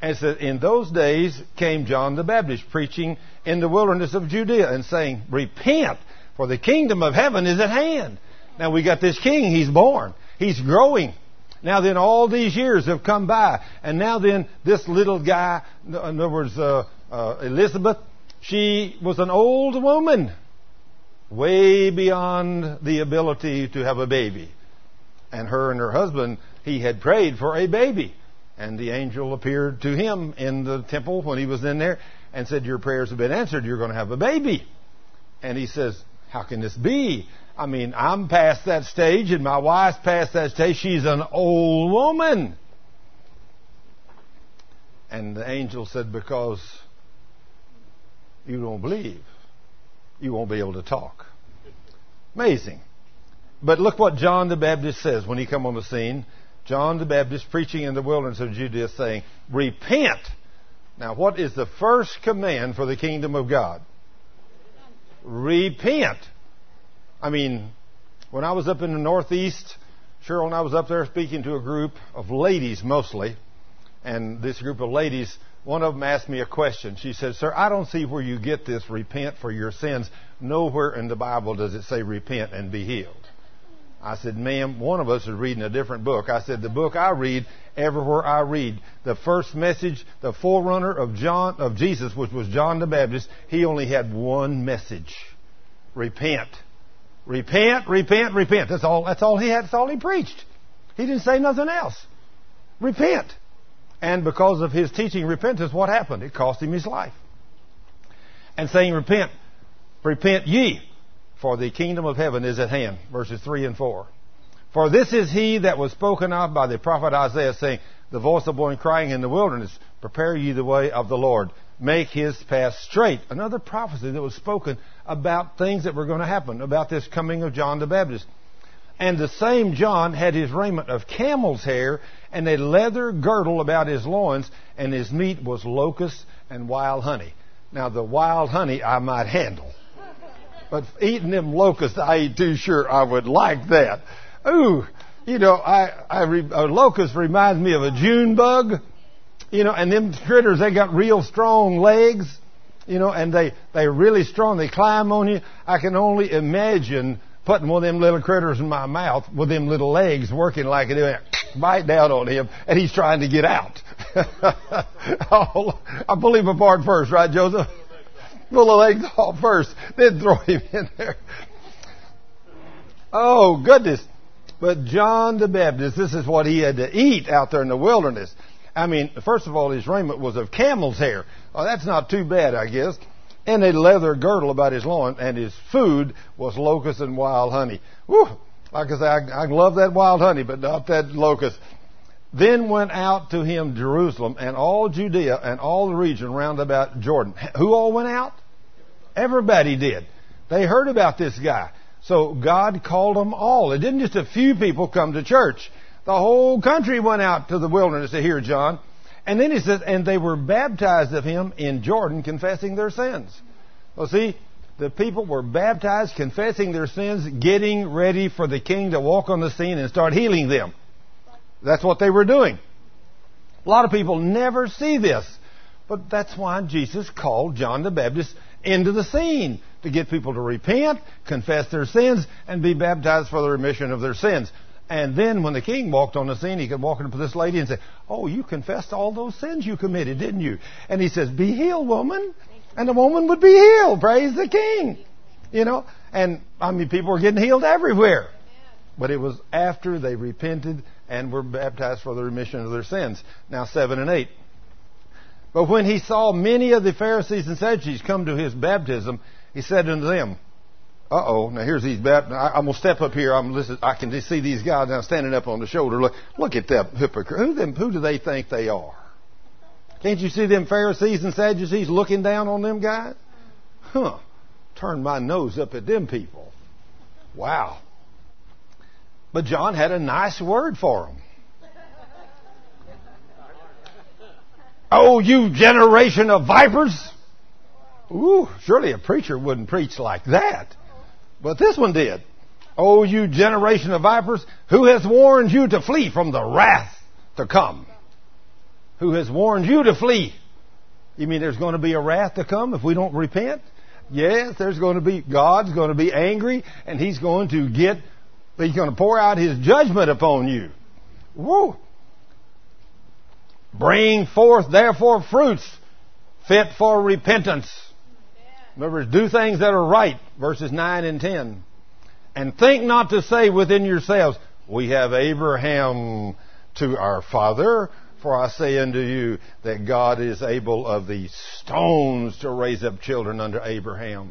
And it said, in those days came John the Baptist preaching in the wilderness of Judea and saying, repent, for the kingdom of heaven is at hand. Now we got this king, he's born, he's growing. Now then all these years have come by, and now then this little guy, in other words, Elizabeth, she was an old woman, way beyond the ability to have a baby. And her husband, he had prayed for a baby. And the angel appeared to him in the temple when he was in there and said, your prayers have been answered, you're going to have a baby. And he says, how can this be? I mean, I'm past that stage and my wife's past that stage. She's an old woman. And the angel said, because you don't believe, you won't be able to talk. Amazing. But look what John the Baptist says when he come on the scene. John the Baptist preaching in the wilderness of Judea saying, repent. Now what is the first command for the kingdom of God? Repent. I mean, when I was up in the Northeast, Cheryl and I was up there speaking to a group of ladies mostly. And this group of ladies, one of them asked me a question. She said, sir, I don't see where you get this repent for your sins. Nowhere in the Bible does it say repent and be healed. I said, ma'am, one of us is reading a different book. I said, the book I read, everywhere I read, the first message, the forerunner of Jesus, which was John the Baptist, he only had one message. Repent. Repent, repent, repent. That's all he had. That's all he preached. He didn't say nothing else. Repent. And because of his teaching repentance, what happened? It cost him his life. And saying, repent ye, for the kingdom of heaven is at hand. Verses 3 and 4. For this is he that was spoken of by the prophet Isaiah, saying, the voice of one crying in the wilderness, prepare ye the way of the Lord. Make his path straight. Another prophecy that was spoken about things that were going to happen, about this coming of John the Baptist. And the same John had his raiment of camel's hair and a leather girdle about his loins, and his meat was locusts and wild honey. Now the wild honey I might handle. But eating them locusts, I ain't too sure I would like that. Ooh, you know, a locust reminds me of a June bug. You know, and them critters, they got real strong legs. You know, and they're really strong. They climb on you. I can only imagine putting one of them little critters in my mouth with them little legs working like it, bite down on him, and he's trying to get out. I'll pull him apart first, right, Joseph? Pull the legs off first, then throw him in there. Oh, goodness. But John the Baptist, this is what he had to eat out there in the wilderness. I mean, first of all, his raiment was of camel's hair. Oh, that's not too bad, I guess. And a leather girdle about his loin, and his food was locusts and wild honey. Whew! Like I say, I love that wild honey, but not that locust. Then went out to him Jerusalem and all Judea and all the region round about Jordan. Who all went out? Everybody did. They heard about this guy. So God called them all. It didn't just a few people come to church. The whole country went out to the wilderness to hear John. And then he says, and they were baptized of him in Jordan, confessing their sins. Well, see, the people were baptized, confessing their sins, getting ready for the king to walk on the scene and start healing them. That's what they were doing. A lot of people never see this. But that's why Jesus called John the Baptist into the scene, to get people to repent, confess their sins, and be baptized for the remission of their sins. And then when the king walked on the scene, he could walk up to this lady and say, oh, you confessed all those sins you committed, didn't you? And he says, be healed, woman. And the woman would be healed. Praise the king. You know, and I mean, people were getting healed everywhere. But it was after they repented and were baptized for the remission of their sins. Now 7 and 8. But when he saw many of the Pharisees and Sadducees come to his baptism, he said unto them, now here's these baptisms. I'm going to step up here. I can just see these guys now standing up on the shoulder. Look at that hypocrite. Who do they think they are? Can't you see them Pharisees and Sadducees looking down on them guys? Turn my nose up at them people. Wow. But John had a nice word for them. Oh, you generation of vipers. Ooh, surely a preacher wouldn't preach like that. But this one did. Oh, you generation of vipers, who has warned you to flee from the wrath to come? who has warned you to flee. You mean there's going to be a wrath to come if we don't repent? Yes, there's going to be, God's going to be angry, and He's going to pour out His judgment upon you. Woo! Bring forth therefore fruits fit for repentance. Remember, do things that are right, verses 9 and 10. And think not to say within yourselves, we have Abraham to our father. For I say unto you that God is able of these stones to raise up children unto Abraham.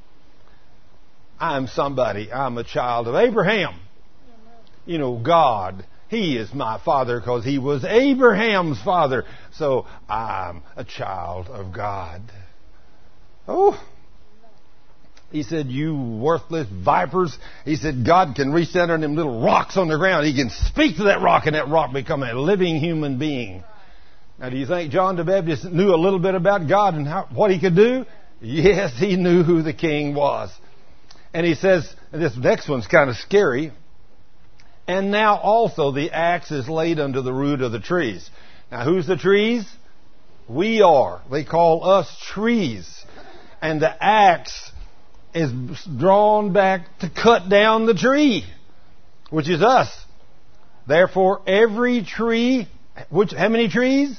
I'm somebody. I'm a child of Abraham. You know, God, He is my father because He was Abraham's father. So I'm a child of God. Oh, He said, you worthless vipers. He said, God can reach down on them little rocks on the ground. He can speak to that rock and that rock become a living human being. Now, do you think John the Baptist knew a little bit about God and what He could do? Yes, he knew who the King was. And he says, and this next one's kind of scary. And now also the axe is laid under the root of the trees. Now, who's the trees? We are. They call us trees. And the axe is drawn back to cut down the tree, which is us. Therefore, every tree, how many trees?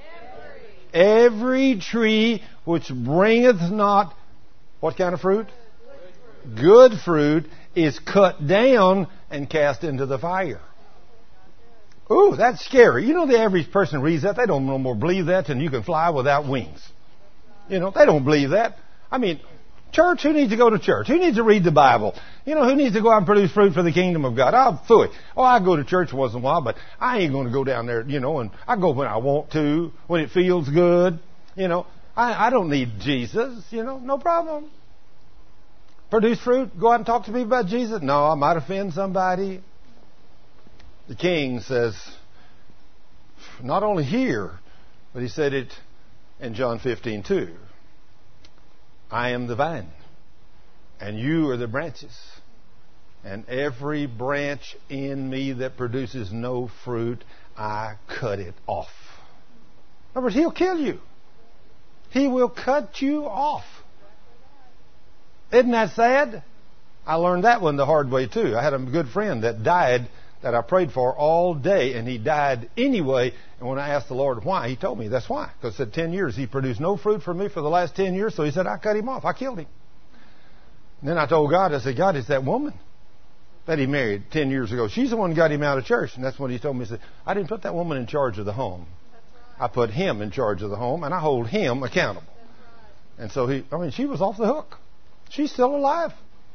Every tree which bringeth not, what kind of fruit? Good fruit is cut down and cast into the fire. Ooh, that's scary. You know, the average person reads that. They don't no more believe that than you can fly without wings. You know, they don't believe that. I mean, church, who needs to go to church? Who needs to read the Bible? You know, who needs to go out and produce fruit for the kingdom of God? I go to church once in a while, but I ain't going to go down there, you know, and I go when I want to, when it feels good. You know, I don't need Jesus, you know, no problem. Produce fruit, go out and talk to me about Jesus. No, I might offend somebody. The King says, not only here, but He said it in John 15:2. I am the vine, and you are the branches. And every branch in me that produces no fruit, I cut it off. In other words, He'll kill you. He will cut you off. Isn't that sad? I learned that one the hard way too. I had a good friend that died that I prayed for all day, and he died anyway. And when I asked the Lord why, He told me that's why. Because He said 10 years he produced no fruit for me for the last 10 years. So He said, I cut him off. I killed him. And then I told God, I said, God, it's that woman that he married 10 years ago. She's the one who got him out of church. And that's when He told me, He said, I didn't put that woman in charge of the home. I put him in charge of the home, and I hold him accountable. And so she was off the hook. She's still alive.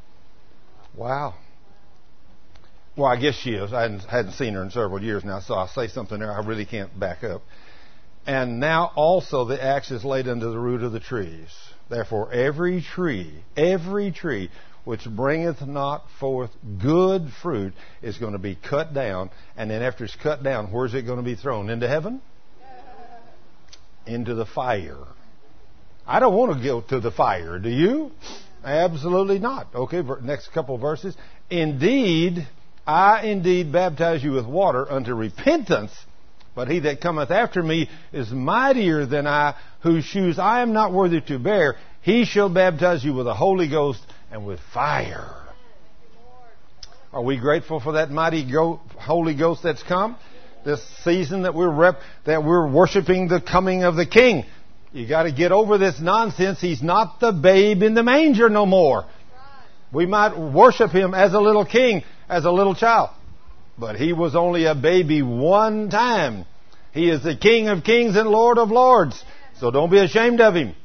Wow. Well, I guess she is. I hadn't seen her in several years now, so I'll say something there I really can't back up. And now also the axe is laid under the root of the trees. Therefore, every tree which bringeth not forth good fruit is going to be cut down. And then after it's cut down, where's it going to be thrown? Into heaven? Into the fire. I don't want to go to the fire. Do you? Absolutely not. Okay, next couple of verses. I indeed baptize you with water unto repentance, but He that cometh after me is mightier than I, whose shoes I am not worthy to bear. He shall baptize you with the Holy Ghost and with fire. Are we grateful for that mighty Holy Ghost that's come? This season that we're worshiping the coming of the King. You got to get over this nonsense. He's not the babe in the manger no more. We might worship Him as a little king, as a little child. But He was only a baby one time. He is the King of kings and Lord of lords. So don't be ashamed of Him.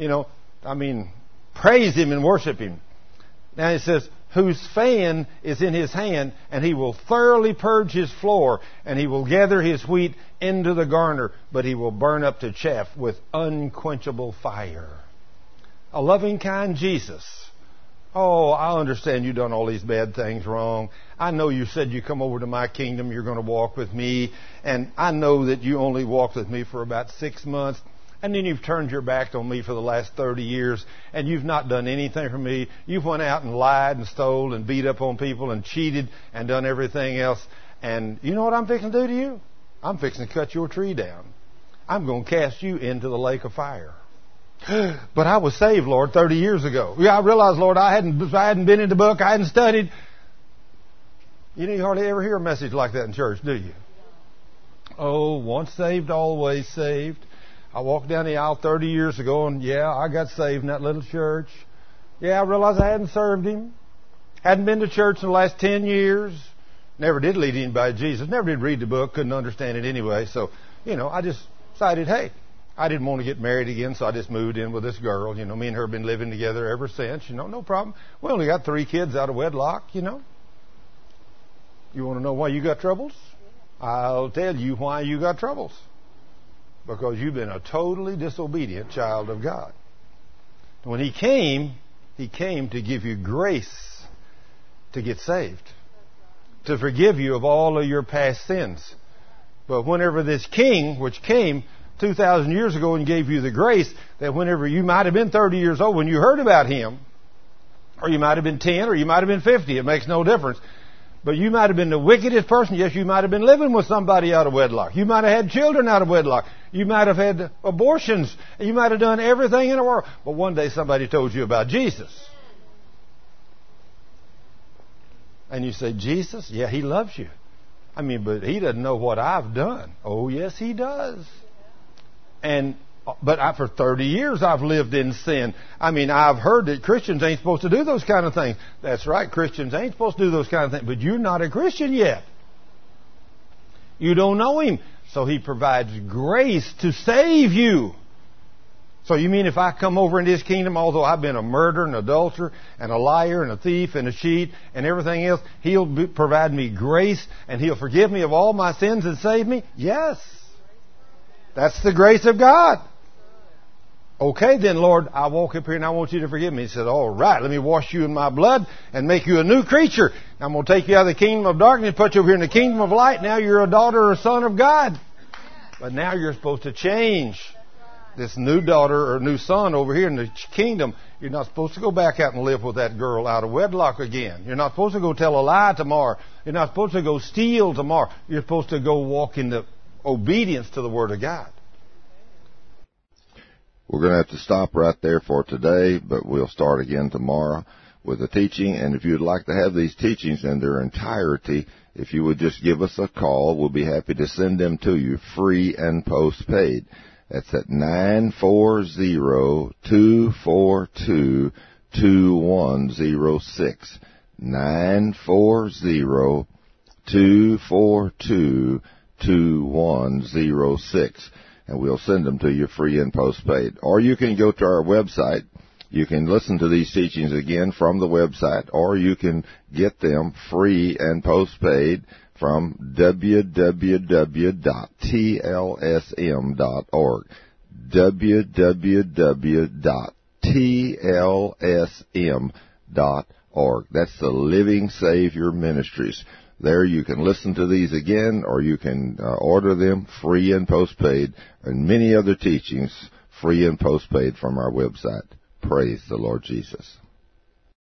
Praise Him and worship Him. Now it says, whose fan is in His hand, and He will thoroughly purge His floor, and He will gather His wheat into the garner, but He will burn up to chaff with unquenchable fire. A loving, kind Jesus. Oh, I understand you've done all these bad things wrong. I know you said you come over to my kingdom, you're going to walk with me. And I know that you only walked with me for about 6 months. And then you've turned your back on me for the last 30 years. And you've not done anything for me. You've went out and lied and stole and beat up on people and cheated and done everything else. And you know what I'm fixing to do to you? I'm fixing to cut your tree down. I'm going to cast you into the lake of fire. But I was saved, Lord, 30 years ago. Yeah, I realized, Lord, I hadn't been in the book. I hadn't studied. You hardly ever hear a message like that in church, do you? Oh, once saved, always saved. I walked down the aisle 30 years ago, and yeah, I got saved in that little church. Yeah, I realized I hadn't served Him. Hadn't been to church in the last 10 years. Never did lead anybody to Jesus. Never did read the book. Couldn't understand it anyway. So, I just decided, hey, I didn't want to get married again, so I just moved in with this girl. Me and her have been living together ever since. No problem. We only got 3 kids out of wedlock, You want to know why you got troubles? I'll tell you why you got troubles. Because you've been a totally disobedient child of God. When He came to give you grace to get saved, to forgive you of all of your past sins. But whenever this King, which came 2,000 years ago and gave you the grace, that whenever you might have been 30 years old when you heard about Him, or you might have been 10, or you might have been 50, it makes no difference. But you might have been the wickedest person. Yes, you might have been living with somebody out of wedlock. You might have had children out of wedlock. You might have had abortions. You might have done everything in the world. But one day somebody told you about Jesus. And you say, Jesus? Yeah, He loves you. But He doesn't know what I've done. Oh, yes, He does. But for 30 years I've lived in sin. I've heard that Christians ain't supposed to do those kind of things. That's right, Christians ain't supposed to do those kind of things. But you're not a Christian yet. You don't know Him. So He provides grace to save you. So you mean if I come over into His kingdom, although I've been a murderer, an adulterer, and a liar, and a thief, and a cheat, and everything else, He'll provide me grace, and He'll forgive me of all my sins and save me? Yes. That's the grace of God. Okay, then, Lord, I walk up here and I want you to forgive me. He said, all right, let me wash you in my blood and make you a new creature. I'm going to take you out of the kingdom of darkness, put you over here in the kingdom of light. Now you're a daughter or a son of God. But now you're supposed to change. This new daughter or new son over here in the kingdom, you're not supposed to go back out and live with that girl out of wedlock again. You're not supposed to go tell a lie tomorrow. You're not supposed to go steal tomorrow. You're supposed to go walk in the obedience to the Word of God. We're going to have to stop right there for today, but we'll start again tomorrow with the teaching. And if you'd like to have these teachings in their entirety, if you would just give us a call, we'll be happy to send them to you free and postpaid. That's at 940-242-2106. 940-242-2106. And we'll send them to you free and postpaid. Or you can go to our website. You can listen to these teachings again from the website, or you can get them free and postpaid from www.tlsm.org. www.tlsm.org. That's the Living Savior Ministries. There you can listen to these again, or you can order them free and postpaid, and many other teachings free and postpaid from our website. Praise the Lord Jesus.